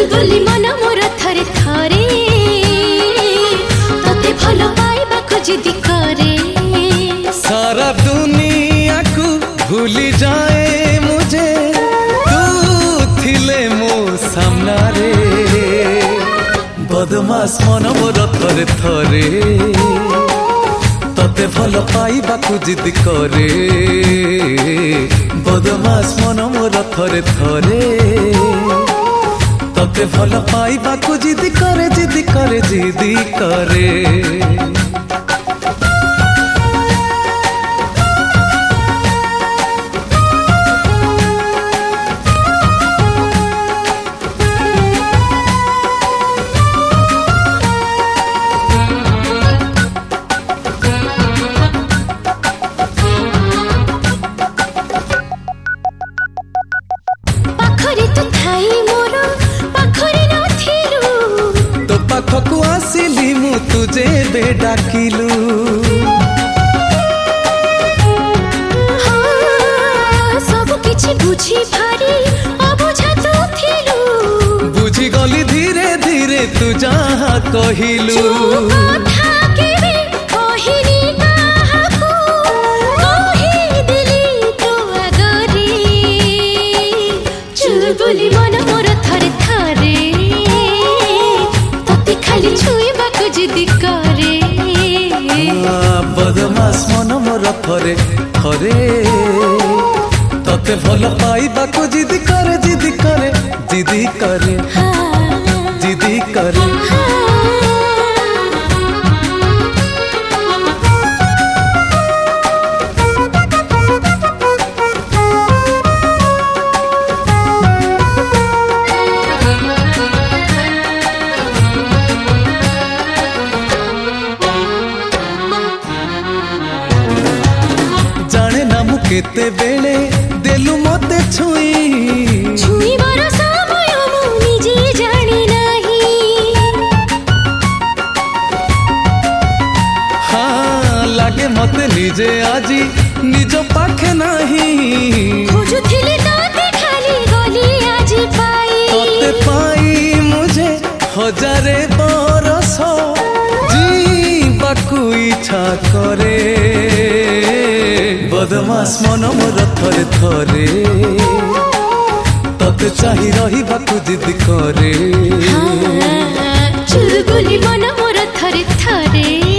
चुलबुली मन मोर थरे थरे तते भल पाइबाकु जिदी करे सारा दुनिया को भूली जाए मुझे तू थिले मो सामना रे बदमाश मन मोर थरे थरे तते भल पाइबाकु जिदी करे बदमाश मन मोर थरे थरे तते भल पाइबाकु जिदी करे जिदी करे जिदी करे पाखकु आसिली मु तुझे बेडाकिलु सब किछि बुझी भारी अबुझा तो थिलु बुझी गली धीरे धीरे तू जहाँ कहिलु चुलबुली मन मोर थरे थरे तते खाली छुइबाकु जिदी करे बदमाश मन मोर थरे थरे तते भल पाइबाकु जिदी करे जिदी करे जिदी करे जिदी करे केते बेले देलु मते छुई छुई बार समय मु निजे जानी नाही हाँ लागे मते निजे आजी निज पाखे नाही खोजुथिले ताते खाली गली आजी पाई तते पाई मुझे हजारे बरस जीवाकु इच्छा करे बदमाश मन मोर थरे थरे तते चाहि रहिबाकु जिद करे चुलबुली मन मोर थरे थरे